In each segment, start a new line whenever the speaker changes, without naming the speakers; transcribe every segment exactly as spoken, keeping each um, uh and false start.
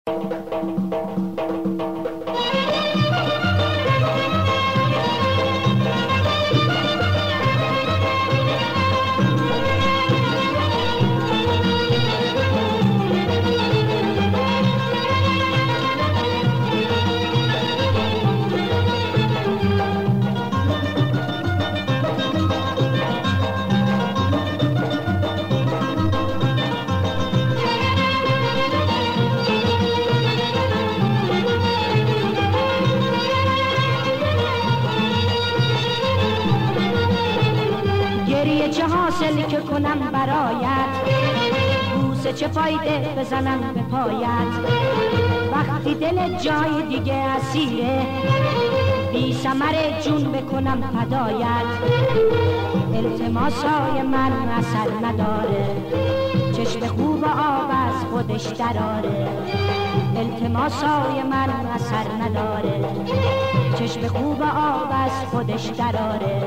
گریه چه حاصل که کنم برایت، بوسه چه فایده بزنم به پایت، وقتی دل جای دیگه اسیره، بی ثمر جون بکنم فدایت. التماسای من اثر نداره، چشم خوب آب از خودش دراره. التماسای من اثر نداره، چشم خوب آب از خودش دراره.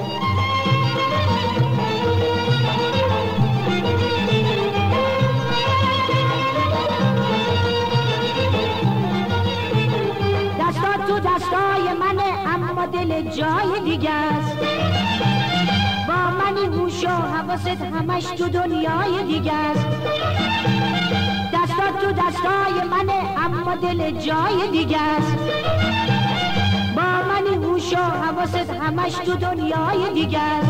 دستات تو دستای منه اما دل جای دیگه است، با منی هوش و حواست همش تو دنیای دیگه است. دستات تو دستای منه اما دل جای دیگه است، با منی هوش و حواست همش تو دنیای دیگه است.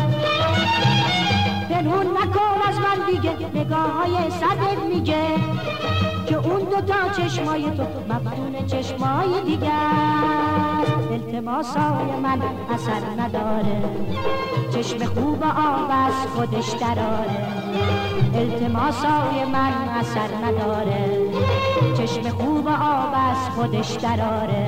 پنهون نکن از من دیگه، نگاه های صدت میگه که اون دوتا چشمای تو مفتون چشمای دیگه است. التماسای من اثر نداره، چشم خوب آب از خودش دراره. التماسای من اثر نداره، چشم خوب آب از خودش دراره.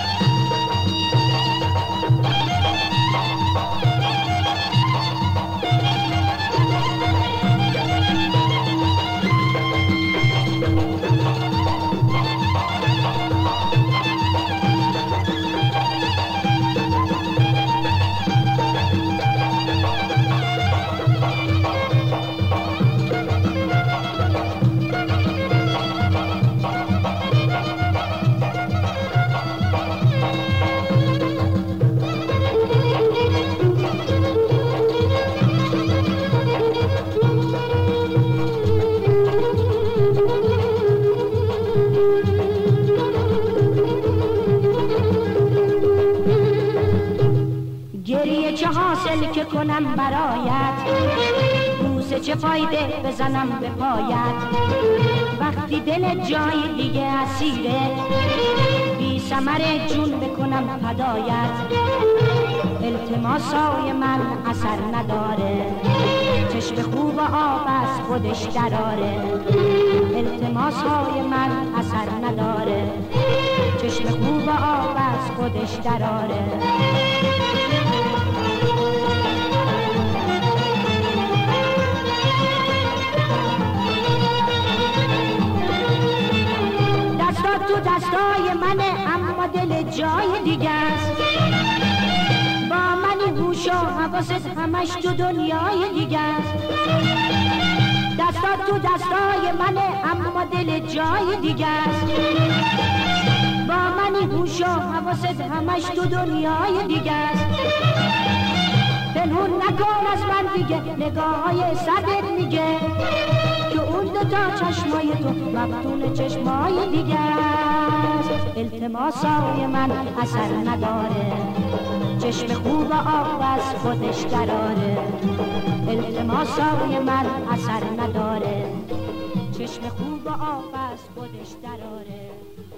گریه چه حاصل که کنم برایت، بوسه چه فایده بزنم به پایت، وقتی دل جای دیگه اسیره، بی ثمر جون بکنم فدایت. التماسای من اثر نداره، چشم خوب آب از خودش دراره. التماسای من اثر نداره، چشم خوب آب از خودش دراره. دستات تو دستای منه اما دل جای دیگه است، با منی هوش و حواست همش تو دنیای دیگه است. دستات تو دستای منه اما دل جای دیگه است، با منی هوش و حواست همش تو دنیای دیگه است. پنهون نکن از من دیگه، نگاه های صدت میگه که اون دوتا چشمای تو مفتون چشمای دیگه است. التماسای من اثر نداره، چشم خوب آب از خودش دراره. التماسای من اثر نداره، چشم خوب آب از خودش دراره.